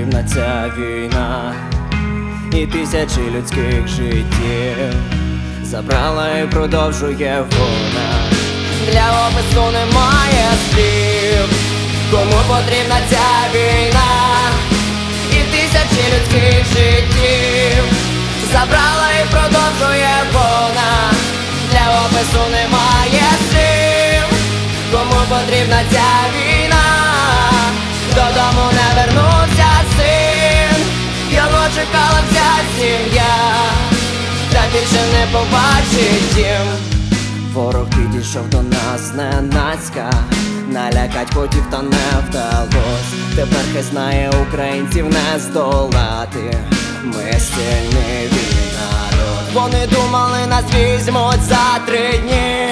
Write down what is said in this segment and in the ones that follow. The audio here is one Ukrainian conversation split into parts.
потрібна ця війна, і тисячі людських життів забрала і продовжує вона. Для опису немає слів, кому потрібна ця війна, і тисячі людських життів забрала і продовжує вона. Для опису немає слів, кому потрібна ця війна. Додому не вернувся син, його чекала вся сім'я, та більше не побачить дім. Ворог підійшов до нас зненацька, налякать хотів, та не вдалось. Тепер хай знає, українців не здолати, ми сильний народ. Вони думали, нас візьмуть за 3 дні,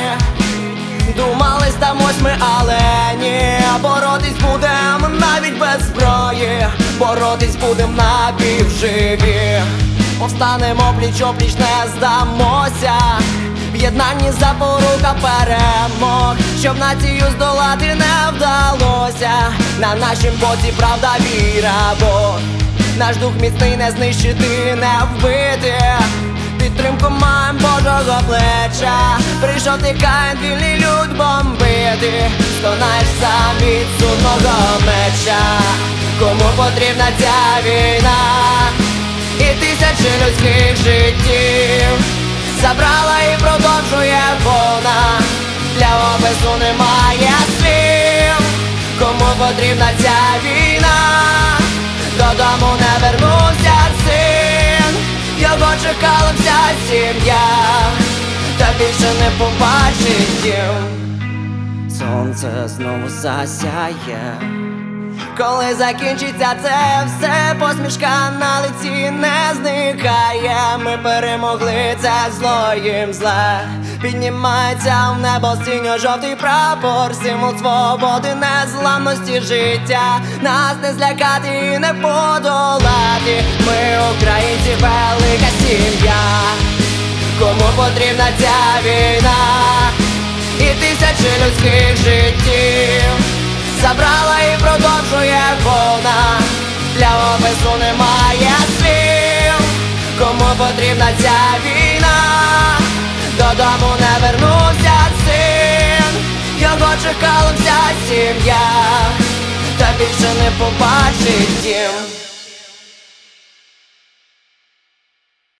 думали, здамось ми, але ні. Боротись будем навіть без зброї, боротись будем напівживі. Повстанемо пліч-опліч, не здамося, в єднанні запорука перемог. Щоб націю здолати не вдалося, на нашім боці правда, віра, бо наш дух міцний, не знищити, не вбити. Підтримку маєм Божого плеча, прийшов ти Каїн, вільний люд бомбити. Стонаєш сам від судного меча, кому потрібна ця війна, і тисячі людських життів забрала і продовжує вона. Для опису немає слів, кому потрібна ця війна. Додому не вернувся син, його чекала вся сім'я, та більше не побачить дім. Сонце знову засяє, коли закінчиться це все, посмішка на лиці не зникає. Ми перемогли це зло, їм зле. Піднімається в небо синьо-жовтий прапор, символ свободи, незламності життя. Нас не злякати і не подолати, ми українці, велика сім'я. Кому потрібна ця війна, і тисячі людських життів забрала і продовжує вона. Для опису немає слів, кому потрібна ця війна. Додому не вернувся син, його чекала вся сім'я, та більше не побачить дім.